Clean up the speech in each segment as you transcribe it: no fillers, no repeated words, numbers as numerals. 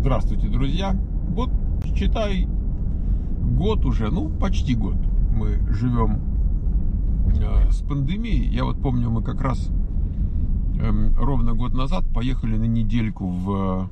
Здравствуйте, друзья. Вот, считай, год уже, почти год мы живем с пандемией. Я вот помню, мы как раз ровно год назад поехали на недельку в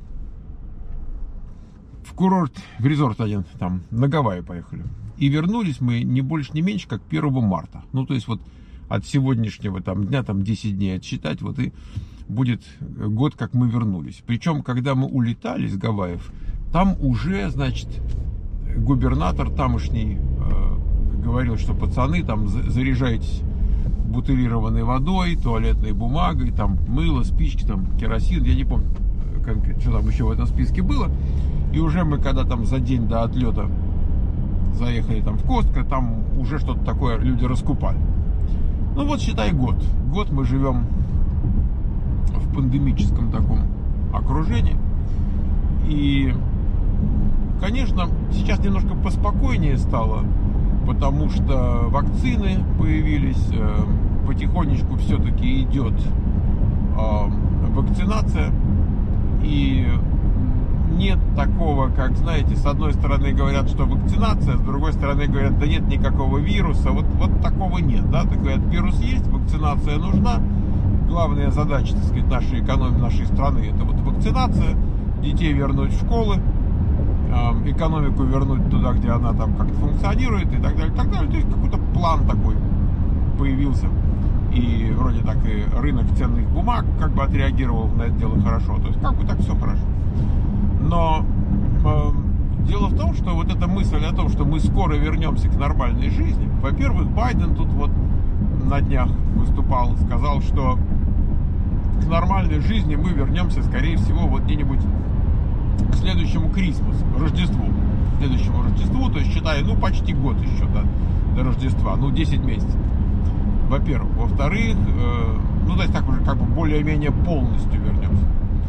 курорт, в резорт один, там, на Гавайи поехали. И вернулись мы не больше, не меньше, как 1 марта. То есть вот от сегодняшнего дня, 10 дней отсчитать, вот и будет год, как мы вернулись. Причем, когда мы улетали с Гавайев, там уже, значит, губернатор тамошний говорил, что пацаны, там, заряжайтесь бутылированной водой, туалетной бумагой, там, мыло, спички, там, керосин, я не помню конкретно, что там еще в этом списке было. И уже мы, когда там за день до отлета заехали там в Костко, там уже что-то такое люди раскупали. Вот считай год. Год мы живем в пандемическом таком окружении. И, конечно, сейчас немножко поспокойнее стало, потому что вакцины появились, потихонечку все-таки идет вакцинация. И нет такого, как, знаете, с одной стороны говорят, что вакцинация, с другой стороны говорят, да нет никакого вируса. Вот такого нет, да, так говорят, вирус есть, вакцинация нужна. Главная задача, так сказать, нашей экономики, нашей страны, это вот вакцинация, детей вернуть в школы, экономику вернуть туда, где она там как-то функционирует и так далее, так далее. То есть какой-то план такой появился. И вроде так и рынок ценных бумаг как бы отреагировал на это дело хорошо. То есть как бы так все хорошо. Но дело в том, что вот эта мысль о том, что мы скоро вернемся к нормальной жизни. Во-первых, Байден тут вот на днях выступал, сказал, что к нормальной жизни мы вернемся, скорее всего, вот где-нибудь к следующему Крисмасу, Рождеству. К следующему Рождеству, то есть считай, почти год еще до Рождества, 10 месяцев. Во-первых. Во-вторых, то есть так уже как бы более-менее полностью вернемся.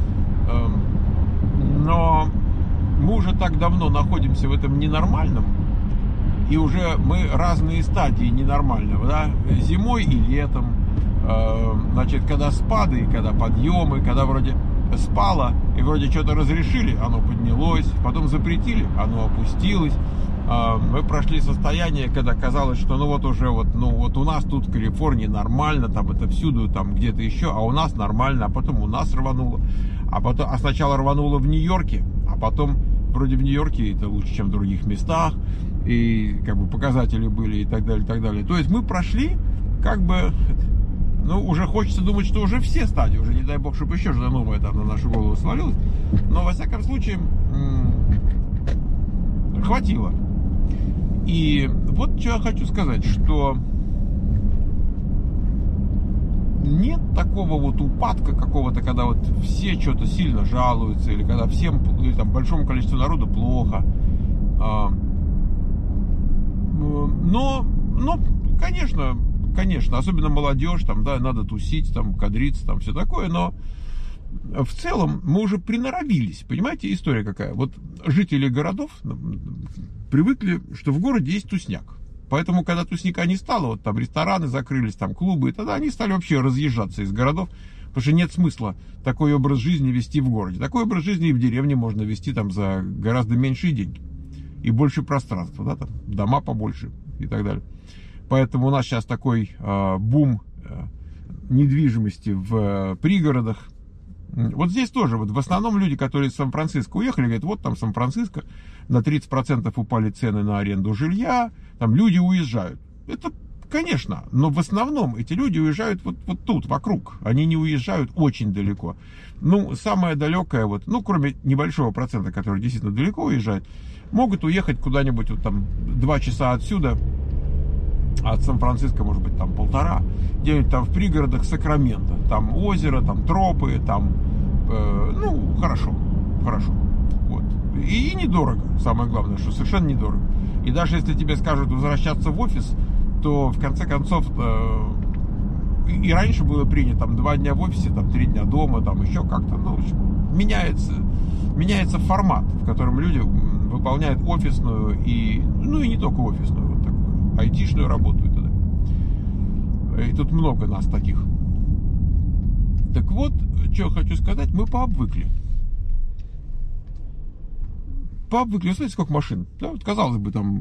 Но мы уже так давно находимся в этом ненормальном, и уже мы разные стадии ненормального, да, зимой и летом, значит, когда спады, когда подъемы, когда вроде спало, и вроде что-то разрешили, оно поднялось, потом запретили, оно опустилось. Мы прошли состояние, когда казалось, что уже у нас тут в Калифорнии нормально, там это всюду, там где-то еще, а у нас нормально, а потом у нас рвануло, а сначала рвануло в Нью-Йорке, а потом вроде в Нью-Йорке это лучше, чем в других местах, и как бы показатели были и так далее, и так далее. То есть мы прошли, как бы, уже хочется думать, что уже все стадии, уже не дай бог, чтобы еще что-то новое там на нашу голову свалилось, но во всяком случае хватило. И вот что я хочу сказать, что нет такого вот упадка какого-то, когда вот все что-то сильно жалуются, или когда всем, или там большому количеству народу плохо. Но конечно, особенно молодежь, там, да, надо тусить, там, кадриться, там, все такое, но в целом мы уже приноровились, понимаете, история какая. Вот жители городов привыкли, что в городе есть тусняк. Поэтому, когда тусника не стало, вот там рестораны закрылись, там клубы, и тогда они стали вообще разъезжаться из городов, потому что нет смысла такой образ жизни вести в городе. Такой образ жизни и в деревне можно вести там за гораздо меньшие деньги и больше пространства, да, там дома побольше и так далее. Поэтому у нас сейчас такой бум недвижимости в пригородах. Вот здесь тоже, вот в основном люди, которые из Сан-Франциско уехали, говорят, вот там Сан-Франциско, на 30% упали цены на аренду жилья, там люди уезжают. Это, конечно, но в основном эти люди уезжают вот тут, вокруг, они не уезжают очень далеко. Самое далекое, кроме небольшого процента, который действительно далеко уезжает, могут уехать куда-нибудь, вот там 2 часа отсюда, от Сан-Франциско, может быть, там 1,5, где-нибудь там в пригородах Сакраменто. Там озеро, там тропы, там, хорошо. Вот. И недорого, самое главное, что совершенно недорого. И даже если тебе скажут возвращаться в офис, то, в конце концов, и раньше было принято, там, 2 дня в офисе, там, 3 дня дома, там, еще как-то, меняется формат, в котором люди выполняют офисную и не только офисную, вот такую, айтишную работу и т.д. И тут много нас таких. Так вот, что хочу сказать, мы пообвыкли. пообвыкли. Смотрите, сколько машин. Да, вот, казалось бы, там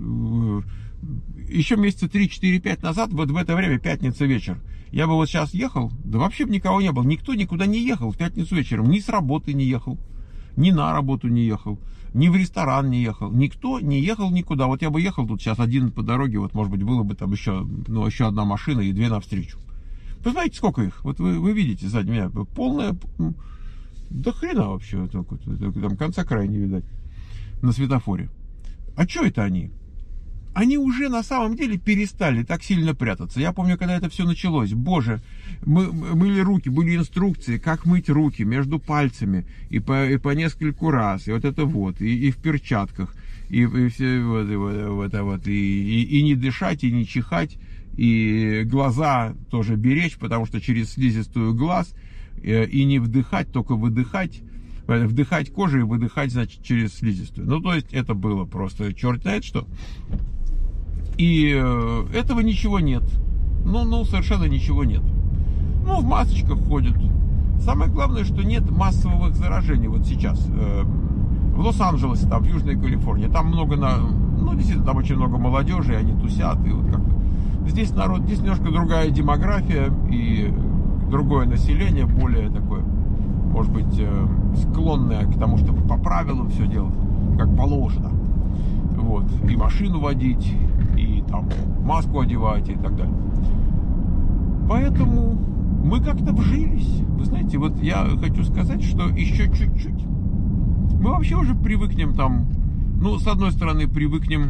еще месяца 3-4-5 назад, вот в это время, пятница вечер, я бы вот сейчас ехал, да вообще бы никого не было. Никто никуда не ехал в пятницу вечером. Ни с работы не ехал, ни на работу не ехал, ни в ресторан не ехал. Никто не ехал никуда. Вот я бы ехал тут сейчас один по дороге, вот, может быть, было бы там еще одна машина и 2 навстречу. Вы знаете, сколько их? Вот вы видите сзади меня. Полная... Да хрена вообще. Там конца края не видать на светофоре. А что это они? Они уже на самом деле перестали так сильно прятаться. Я помню, когда это все началось. Боже, мы мыли руки, были инструкции, как мыть руки между пальцами. И по нескольку раз. И вот это вот. И в перчатках. И все вот это вот. И не дышать, и не чихать. И глаза тоже беречь, потому что через слизистую глаз. И не вдыхать, только выдыхать. Вдыхать кожей и выдыхать, значит, через слизистую. Ну, то есть, это было просто черт знает что. И этого ничего нет. Ну, совершенно ничего нет. Ну, в масочках ходят. Самое главное, что нет массовых заражений вот сейчас. В Лос-Анджелесе, там, в Южной Калифорнии, там много, действительно, там очень много молодежи, и они тусят, и вот как-то. Здесь немножко другая демография, и другое население, более такое, может быть, склонное к тому, чтобы по правилам все делать, как положено. Вот. И машину водить, и там маску одевать, и так далее. Поэтому мы как-то вжились. Вы знаете, вот я хочу сказать, что еще чуть-чуть мы вообще уже привыкнем там, с одной стороны, привыкнем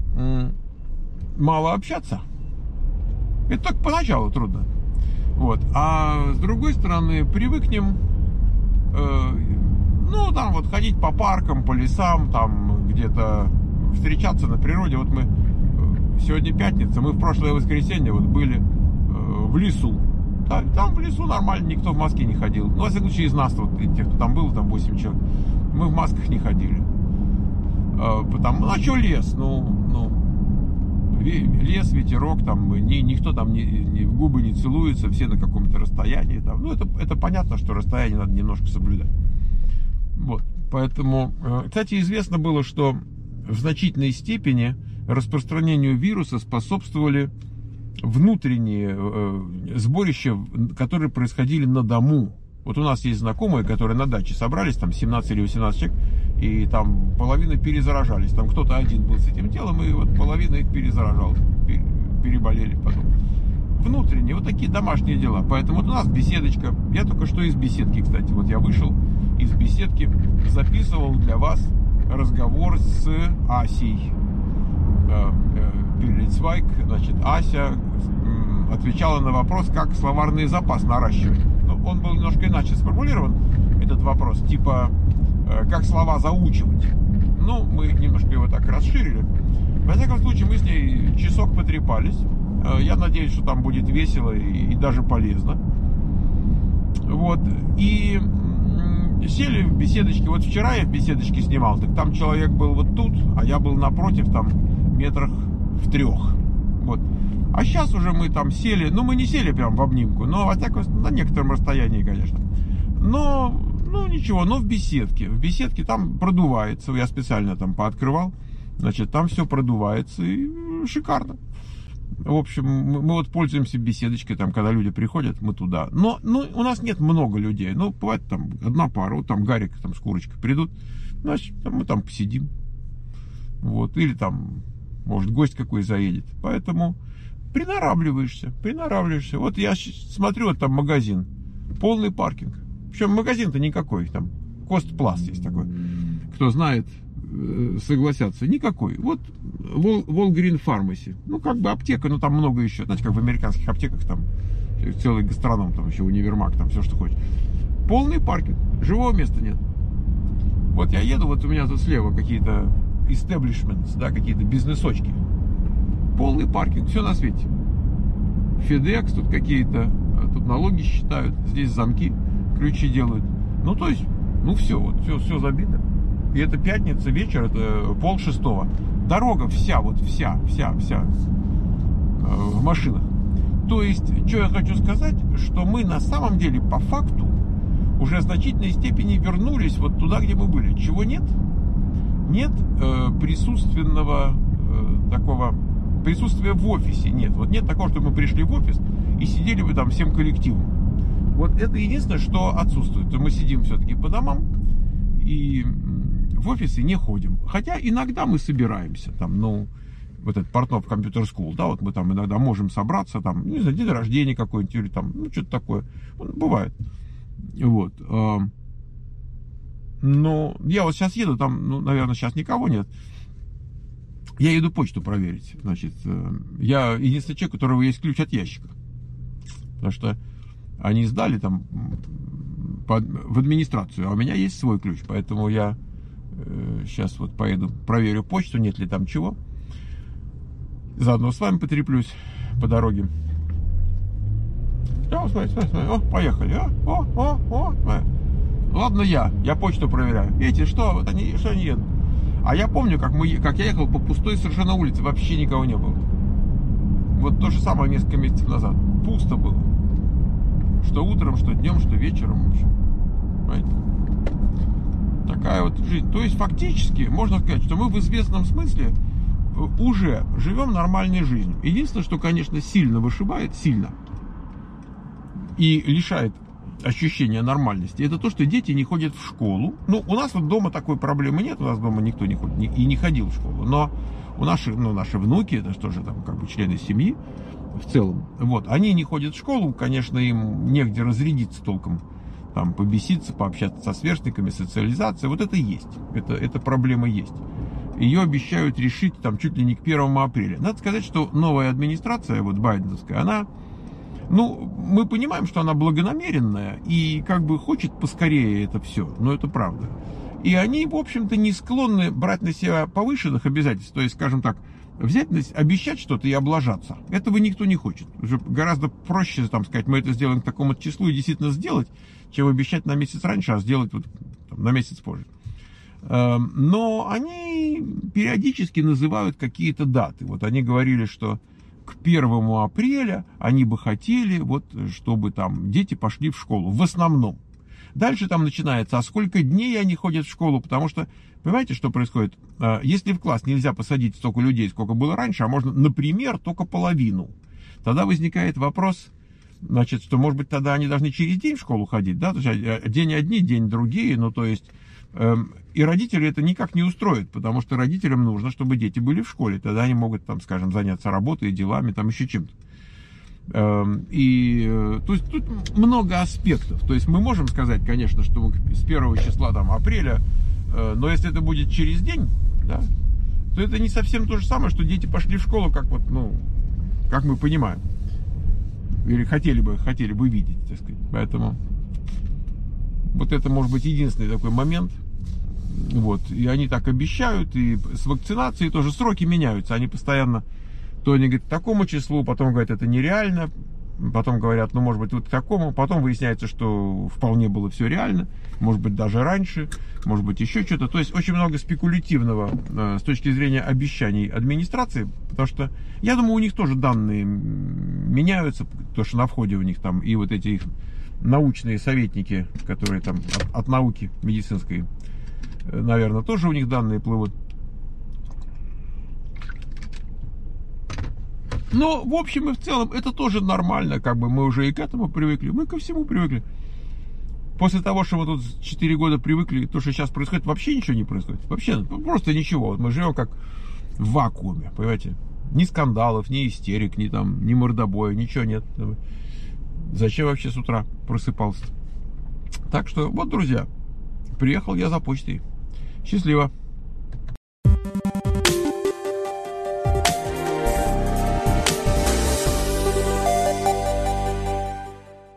мало общаться. Это только поначалу трудно. Вот. А с другой стороны, привыкнем там вот ходить по паркам, по лесам, там где-то встречаться на природе. Вот мы сегодня пятница, мы в прошлое воскресенье вот были в лесу. Да, там в лесу нормально, никто в маске не ходил. Ну, во всяком случае, из нас, вот, тех, кто там был, там 8 человек, мы в масках не ходили. А что лес? Лес, ветерок, там никто там ни в губы не целуется, все на каком-то расстоянии. Там. Это понятно, что расстояние надо немножко соблюдать. Вот. Поэтому, кстати, известно было, что в значительной степени распространению вируса способствовали внутренние сборища, которые происходили на дому. Вот у нас есть знакомые, которые на даче собрались, там 17 или 18 человек, и там половина перезаражались. Там кто-то один был с этим делом, и вот половина их перезаражалась, переболели потом. Внутренние, вот такие домашние дела. Поэтому вот у нас беседочка. Я только что из беседки, кстати. Вот я вышел из беседки, записывал для вас разговор с Асей. Перецвайк, значит, Ася отвечала на вопрос, как словарный запас наращивать. Он был немножко иначе сформулирован, этот вопрос, типа, как слова заучивать. Мы немножко его так расширили. Во всяком случае, мы с ней часок потрепались. Я надеюсь, что там будет весело и даже полезно. Вот. И сели в беседочке. Вот вчера я в беседочке снимал, так там человек был вот тут, а я был напротив, там, метрах в 3. Вот. А сейчас уже мы там сели, мы не сели прям в обнимку, но во всяком на некотором расстоянии, конечно. Но, ничего, но в беседке. В беседке там продувается, я специально там пооткрывал, значит, там все продувается и шикарно. В общем, мы вот пользуемся беседочкой, там, когда люди приходят, мы туда. Но у нас нет много людей, бывает там одна пара, вот там Гарик там с курочкой придут, значит, мы там посидим. Вот, или там, может, гость какой заедет. Поэтому приноравливаешься. Вот я смотрю, вот там магазин, полный паркинг. Причем магазин-то никакой, там Костпласт есть такой. Кто знает, согласятся. Никакой. Вот Walgreen Pharmacy. Как бы аптека, но там много еще. Знаете, как в американских аптеках, там целый гастроном, там еще универмаг, там все, что хочешь. Полный паркинг. Живого места нет. Вот я еду, вот у меня тут слева какие-то establishments, да, какие-то бизнесочки. Полный паркинг, все на свете. FedEx тут какие-то, тут налоги считают, здесь замки, ключи делают. То есть, все, вот все забито. И это пятница, вечер, это 5:30. Дорога вся в машинах. То есть, что я хочу сказать, что мы на самом деле по факту уже в значительной степени вернулись вот туда, где мы были. Чего нет? нет присутственного такого присутствия в офисе. Нет, вот нет такого, что мы пришли в офис и сидели бы там всем коллективом. Вот это единственное, что отсутствует. Мы сидим все-таки по домам и в офисы не ходим. Хотя иногда мы собираемся там, ну, вот этот Портнов Computer School, да, вот мы там иногда можем собраться, там, не знаю, день рождения какой-нибудь, или там, ну, что-то такое. Бывает. Вот. Но я вот сейчас еду, там, ну, наверное, сейчас никого нет. Я еду почту проверить. Значит, я единственный человек, у которого есть ключ от ящика. Потому что они сдали там в администрацию, а у меня есть свой ключ. Поэтому я сейчас вот поеду, проверю почту, нет ли там чего. Заодно с вами потреплюсь по дороге. О, смотри, о, поехали. Ладно, я почту проверяю. Видите, что они едут. А я помню, как я ехал по пустой совершенно улице, вообще никого не было. Вот то же самое несколько месяцев назад. Пусто было. Что утром, что днем, что вечером. В общем. Понимаете? Такая вот жизнь. То есть фактически можно сказать, что мы в известном смысле уже живем нормальной жизнью. Единственное, что, конечно, сильно вышибает, сильно, и лишает ощущения нормальности, это то, что дети не ходят в школу. Ну, у нас вот дома такой проблемы нет, у нас дома никто не ходит и не ходил в школу, но наши внуки, это что же там, как бы члены семьи в целом, вот, они не ходят в школу, конечно, им негде разрядиться толком, там, побеситься, пообщаться со сверстниками, социализация, вот это есть, эта проблема есть. Ее обещают решить там чуть ли не к 1 апреля. Надо сказать, что новая администрация, вот байденовская, она, ну, мы понимаем, что она благонамеренная и как бы хочет поскорее это все, но это правда. И они, в общем-то, не склонны брать на себя повышенных обязательств, то есть, скажем так, обещать что-то и облажаться. Этого никто не хочет. Уже гораздо проще, там, сказать, мы это сделаем к такому числу и действительно сделать, чем обещать на месяц раньше, а сделать вот, там, на месяц позже. Но они периодически называют какие-то даты. Вот они говорили, что к 1 апреля они бы хотели, вот, чтобы там дети пошли в школу. В основном. Дальше там начинается, а сколько дней они ходят в школу, потому что, понимаете, что происходит? Если в класс нельзя посадить столько людей, сколько было раньше, а можно, например, только половину, тогда возникает вопрос, значит, что, может быть, тогда они должны через день в школу ходить, да? То есть день одни, день другие, ну, то есть, и родители это никак не устроят, потому что родителям нужно, чтобы дети были в школе, тогда они могут, там, скажем, заняться работой, делами, там, еще чем-то. И то есть тут много аспектов. То есть мы можем сказать, конечно, что с 1 числа там, апреля, но если это будет через день, да, то это не совсем то же самое, что дети пошли в школу, как вот, ну, как мы понимаем. Или хотели бы видеть, так сказать. Поэтому вот это может быть единственный такой момент. Вот. И они так обещают, и с вакцинацией тоже сроки меняются. Они постоянно, то они говорят к такому числу, потом говорят, это нереально, потом говорят, ну, может быть, вот к такому, потом выясняется, что вполне было все реально, может быть, даже раньше, может быть, еще что-то. То есть очень много спекулятивного с точки зрения обещаний администрации, потому что, я думаю, у них тоже данные меняются, потому что на входе у них там и вот эти их научные советники, которые там от науки медицинской, наверное, тоже у них данные плывут. Но, в общем и в целом, это тоже нормально, как бы мы уже и к этому привыкли, мы ко всему привыкли. После того, что мы тут 4 года привыкли, то, что сейчас происходит, вообще ничего не происходит. Вообще, просто ничего. Вот мы живем как в вакууме, понимаете? Ни скандалов, ни истерик, ни там, ни мордобоя, ничего нет. Зачем вообще с утра просыпался? Так что, вот, друзья, приехал я за почтой. Счастливо.